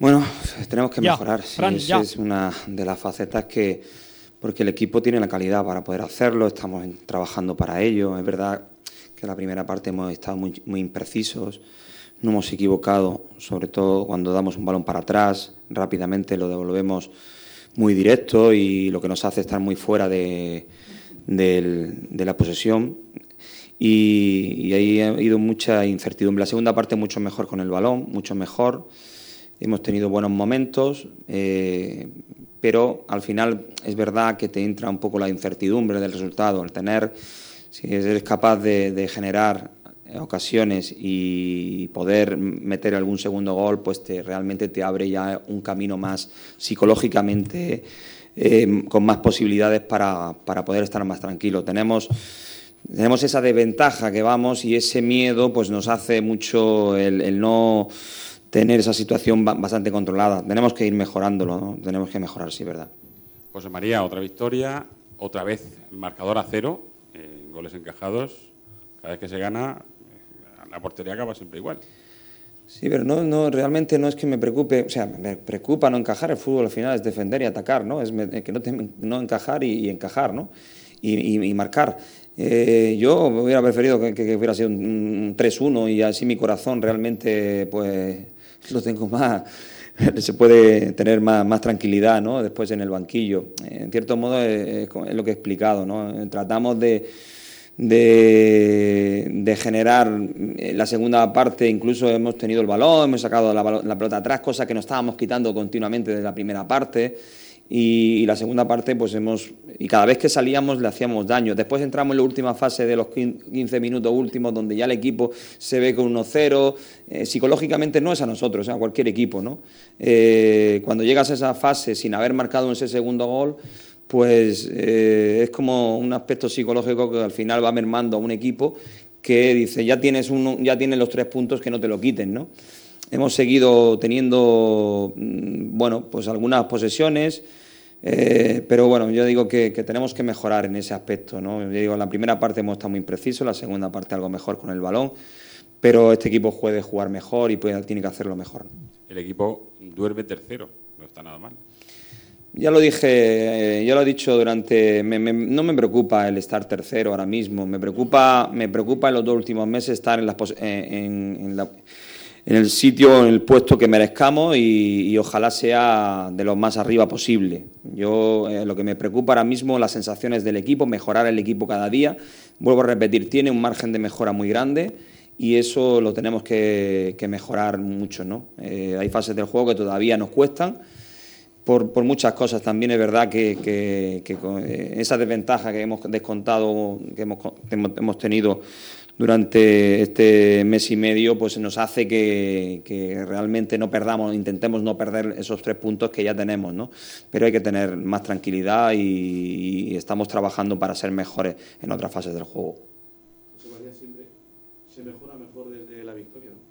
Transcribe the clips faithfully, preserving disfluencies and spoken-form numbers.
Bueno, tenemos que Ya, mejorar. Sí, Fran, esa ya. es una de las facetas que, porque el equipo tiene la calidad para poder hacerlo, estamos en- trabajando para ello. Es verdad que en la primera parte hemos estado muy, muy imprecisos, no hemos equivocado, sobre todo cuando damos un balón para atrás, rápidamente lo devolvemos muy directo y lo que nos hace estar muy fuera de, del- de la posesión. Y, y ahí ha habido mucha incertidumbre. La segunda parte mucho mejor con el balón, mucho mejor. Hemos tenido buenos momentos, eh, pero al final es verdad que te entra un poco la incertidumbre del resultado. El tener, si eres capaz de, de generar ocasiones y poder meter algún segundo gol, pues te, realmente te abre ya un camino más psicológicamente, eh, con más posibilidades para, para poder estar más tranquilo. Tenemos... Tenemos esa desventaja que vamos y ese miedo pues nos hace mucho el, el no tener esa situación ba- bastante controlada. Tenemos que ir mejorándolo, ¿no? Tenemos que mejorar, sí, verdad. José María, otra victoria, otra vez marcador a cero, eh, goles encajados. Cada vez que se gana, eh, la portería acaba siempre igual. Sí, pero no, no, realmente no es que me preocupe, o sea, me preocupa no encajar. El fútbol al final es defender y atacar, ¿no? Es me- que no, te- no encajar y, y encajar, ¿no? Y, y- y marcar. Eh, yo hubiera preferido que, que hubiera sido un, un tres uno y así mi corazón realmente, pues, lo tengo más, se puede tener más, más tranquilidad, ¿no? Después en el banquillo. En cierto modo es, es lo que he explicado, ¿no? Tratamos de de, de generar la segunda parte, incluso hemos tenido el balón, hemos sacado la, la pelota atrás, cosa que nos estábamos quitando continuamente de la primera parte, y, y la segunda parte pues hemos, y cada vez que salíamos le hacíamos daño. Después entramos en la última fase de los quince minutos últimos, donde ya el equipo se ve con uno cero, eh, psicológicamente no es a nosotros, es a cualquier equipo, ¿no? Eh, cuando llegas a esa fase sin haber marcado ese segundo gol, pues eh, es como un aspecto psicológico que al final va mermando a un equipo que dice, ya tienes, uno, ya tienes los tres puntos, que no te lo quiten, ¿no? Hemos seguido teniendo, bueno, pues algunas posesiones, eh, pero bueno, yo digo que, que tenemos que mejorar en ese aspecto, ¿no? Yo digo, en la primera parte hemos estado muy imprecisos, la segunda parte algo mejor con el balón, pero este equipo puede jugar mejor y puede, tiene que hacerlo mejor. El equipo duerme tercero, no está nada mal. Ya lo dije, eh, ya lo he dicho durante... Me, me, no me preocupa el estar tercero ahora mismo, me preocupa, me preocupa en los dos últimos meses estar en, las, en, en, la, en el sitio, en el puesto que merezcamos y, y ojalá sea de lo más arriba posible. Yo eh, lo que me preocupa ahora mismo, las sensaciones del equipo, mejorar el equipo cada día. Vuelvo a repetir, tiene un margen de mejora muy grande y eso lo tenemos que, que mejorar mucho, ¿no? Eh, hay fases del juego que todavía nos cuestan, Por, por muchas cosas. También es verdad que, que, que con esa desventaja que hemos descontado, que hemos, que hemos tenido durante este mes y medio, pues nos hace que, que realmente no perdamos, intentemos no perder esos tres puntos que ya tenemos, ¿no? Pero hay que tener más tranquilidad y, y estamos trabajando para ser mejores en otras fases del juego. José María, siempre se mejora mejor desde la victoria, ¿no?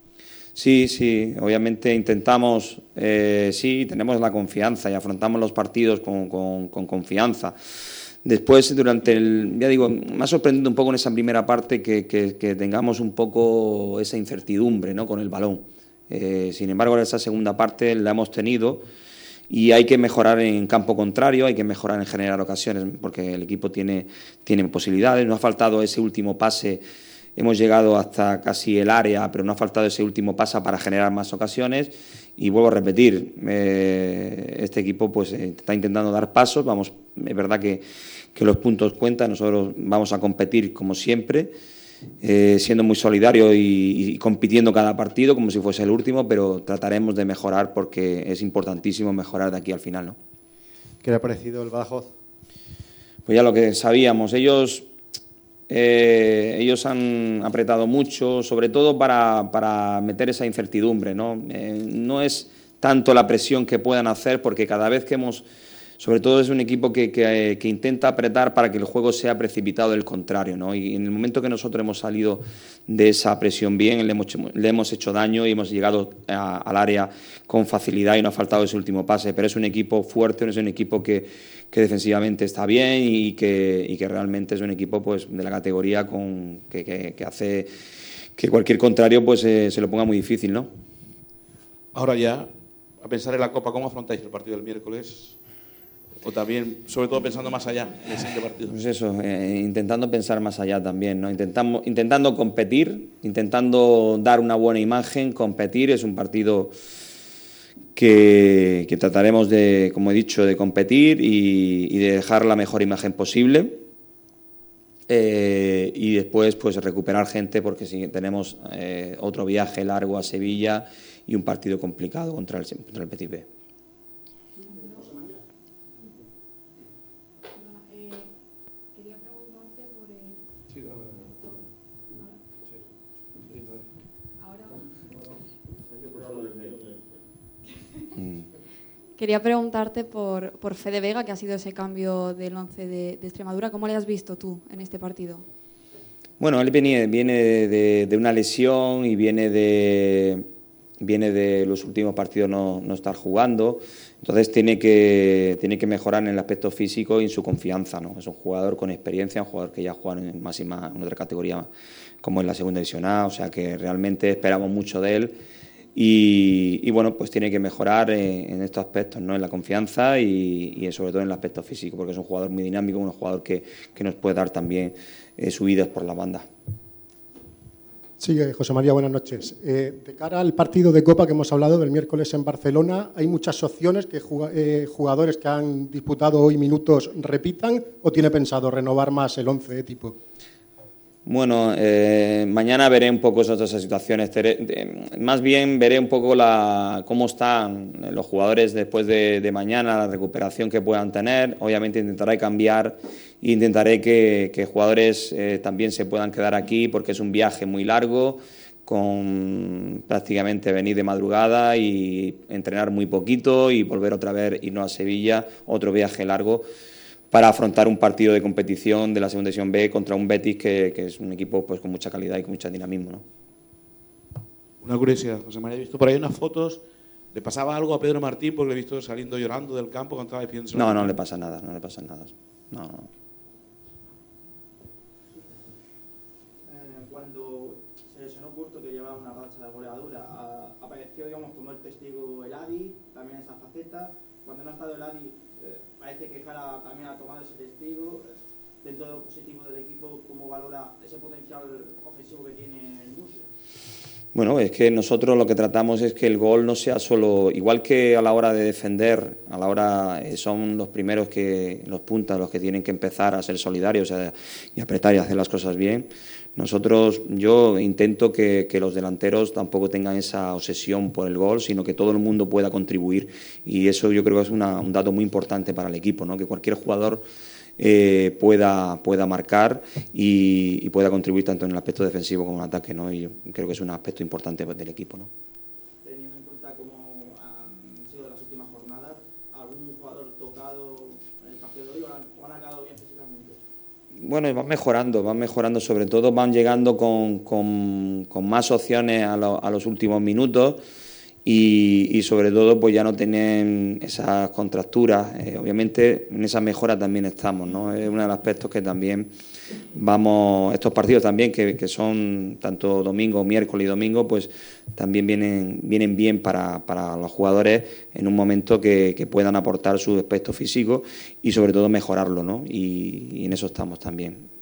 Sí, sí, obviamente intentamos, eh, sí, tenemos la confianza y afrontamos los partidos con, con, con confianza. Después, durante el, ya digo, me ha sorprendido un poco en esa primera parte que, que, que tengamos un poco esa incertidumbre, ¿no?, con el balón. Eh, sin embargo, en esa segunda parte la hemos tenido y hay que mejorar en campo contrario, hay que mejorar en generar ocasiones, porque el equipo tiene, tiene posibilidades. Nos ha faltado ese último pase. Hemos llegado hasta casi el área, pero no ha faltado ese último paso para generar más ocasiones. Y vuelvo a repetir, eh, este equipo pues está intentando dar pasos. Vamos, es verdad que, que los puntos cuentan. Nosotros vamos a competir como siempre, eh, siendo muy solidarios y, y compitiendo cada partido como si fuese el último, pero trataremos de mejorar porque es importantísimo mejorar de aquí al final, ¿no? ¿Qué le ha parecido el Badajoz? Pues ya lo que sabíamos, ellos... Eh, ellos han apretado mucho, sobre todo para, para meter esa incertidumbre, ¿no? Eh, no es tanto la presión que puedan hacer, porque cada vez que hemos... Sobre todo es un equipo que, que, que intenta apretar para que el juego sea precipitado del contrario, ¿no? Y en el momento que nosotros hemos salido de esa presión bien, le hemos, le hemos hecho daño y hemos llegado a, al área con facilidad y no ha faltado ese último pase. Pero es un equipo fuerte, es un equipo que, que defensivamente está bien y que, y que realmente es un equipo pues de la categoría con, que, que, que hace que cualquier contrario pues eh, se lo ponga muy difícil, ¿no? Ahora ya a pensar en la Copa, ¿cómo afrontáis el partido del miércoles? O también, sobre todo, pensando más allá en el siguiente partido. Pues eso, eh, intentando pensar más allá también, ¿no? Intentamos, intentando competir, intentando dar una buena imagen, competir. Es un partido que, que trataremos de, como he dicho, de competir y, y de dejar la mejor imagen posible. Eh, y después, pues, recuperar gente, porque si tenemos eh, otro viaje largo a Sevilla y un partido complicado contra el, contra el Betis B. Quería preguntarte por, por Fede Vega, que ha sido ese cambio del once de, de Extremadura. ¿Cómo le has visto tú en este partido? Bueno, él viene, viene de, de una lesión y viene de, viene de los últimos partidos no, no estar jugando. Entonces tiene que, tiene que mejorar en el aspecto físico y en su confianza, ¿no? Es un jugador con experiencia, un jugador que ya juega en máxima, en otra categoría como en la segunda división A, o sea que realmente esperamos mucho de él. Y, y bueno, pues tiene que mejorar en, en estos aspectos, ¿no? En la confianza y, y sobre todo en el aspecto físico, porque es un jugador muy dinámico, un jugador que, que nos puede dar también eh, subidas por la banda. Sí, José María, buenas noches. Eh, de cara al partido de Copa que hemos hablado del miércoles en Barcelona, ¿hay muchas opciones que eh, jugadores que han disputado hoy minutos repitan o tiene pensado renovar más el once de tipo? Bueno, eh, mañana veré un poco esas, esas situaciones. Más bien veré un poco la, cómo están los jugadores después de, de mañana, la recuperación que puedan tener. Obviamente intentaré cambiar e intentaré que, que jugadores eh, también se puedan quedar aquí porque es un viaje muy largo, con prácticamente venir de madrugada y entrenar muy poquito y volver otra vez, irnos a Sevilla, otro viaje largo, para afrontar un partido de competición de la segunda división B contra un Betis que, que es un equipo pues con mucha calidad y con mucho dinamismo, ¿no? Una curiosidad, José María, he visto por ahí unas fotos. ¿Le pasaba algo a Pedro Martín? Porque le he visto saliendo llorando del campo cuando estaba despidiéndose. No, no le pasa nada, no le pasa nada. No, no. Eh, cuando se lesionó Curto, que llevaba una racha de goleadura, a, apareció, digamos, como el testigo el Adi, también esa faceta. Cuando no ha estado el Adi, eh, parece que Jara también ha tomado ese testigo. Eh, dentro de lo positivo del equipo, ¿cómo valora ese potencial ofensivo que tiene el Murcia? Bueno, es que nosotros lo que tratamos es que el gol no sea solo, igual que a la hora de defender, a la hora eh, son los primeros que, los puntas, los que tienen que empezar a ser solidarios, o sea, y apretar y hacer las cosas bien. Nosotros, yo intento que, que los delanteros tampoco tengan esa obsesión por el gol, sino que todo el mundo pueda contribuir, y eso yo creo que es una, un dato muy importante para el equipo, ¿no? Que cualquier jugador Eh, pueda, pueda marcar y, y pueda contribuir tanto en el aspecto defensivo como en el ataque, ¿no? Y yo creo que es un aspecto importante del equipo, ¿no? Teniendo en cuenta cómo han sido las últimas jornadas, ¿algún jugador tocado en el partido de hoy o han, o han acabado bien físicamente? Bueno, van mejorando, van mejorando, sobre todo van llegando con, con, con más opciones a, lo, a los últimos minutos. Y, y sobre todo pues ya no tienen esas contracturas. Eh, obviamente en esa mejora también estamos, ¿no? Es uno de los aspectos que también vamos, estos partidos también que, que son tanto domingo, miércoles y domingo, pues también vienen, vienen bien para, para los jugadores en un momento que, que puedan aportar su aspecto físico y sobre todo mejorarlo, ¿no? Y, y en eso estamos también.